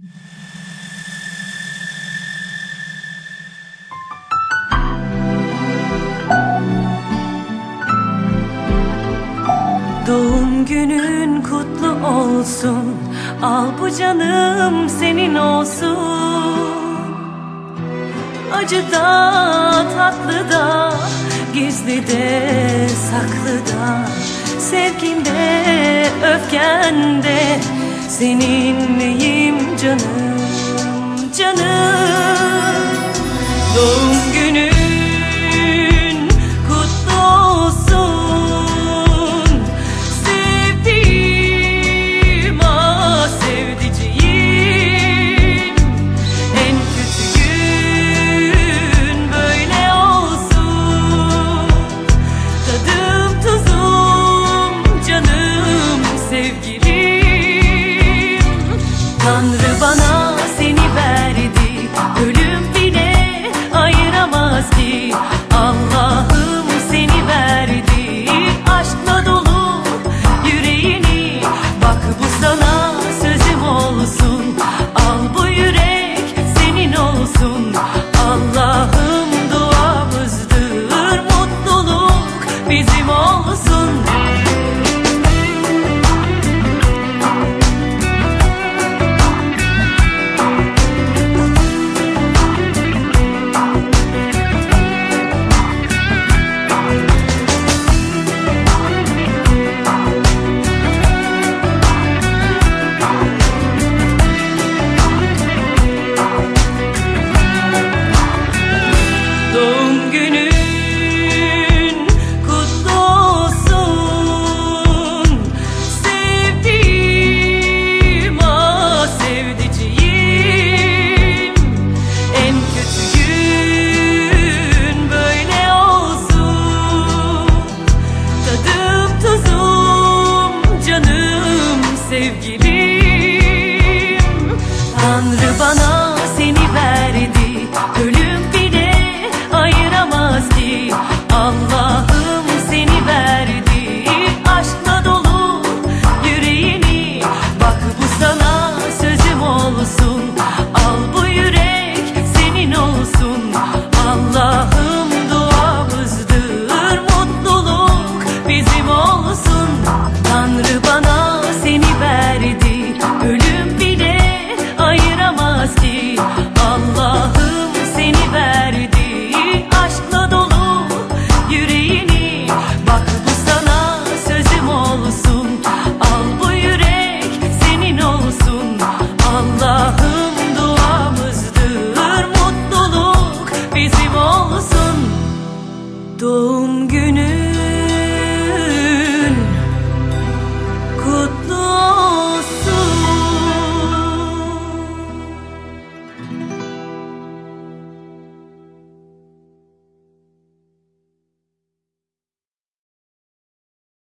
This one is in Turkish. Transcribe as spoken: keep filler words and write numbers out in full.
Doğum günün kutlu olsun, al bu canım senin olsun. Acı da tatlı da, gizli de saklı da, sevginde öfkende seninleyim canım, canım. Doğum günün kutlu olsun, sevdiğim ah sevdiceğim. En kötü gün böyle olsun, tadım tuzum canım sevgilim. Tanrı bana seni verdi, ölüm bile ayıramaz ki. Allah'ım seni verdi, aşkla dolu yüreğini. Bak bu sana sözüm olsun, al bu yürek senin olsun. Allah'ım duamızdır, mutluluk bizim olsun. Doğum günün kutlu olsun, sevdiğim ah sevdiceğim. En kötü gün böyle olsun, tadım tuzum canım sevgilim. Tanrı bana seni verdi, ölüm bile ayıramaz ki. Allah'ım seni verdi, aşkla dolu yüreğini. Bak bu sana sözüm olsun, al bu yürek senin olsun. Allah'ım duamızdır, mutluluk bizim olsun. Tanrı bana seni verdi, ölüm bile ayıramaz ki. Allah'ım seni verdi, aşkla dolu yüreğini. Bak bu sana sözüm olsun, al bu yürek senin olsun. Allah'ım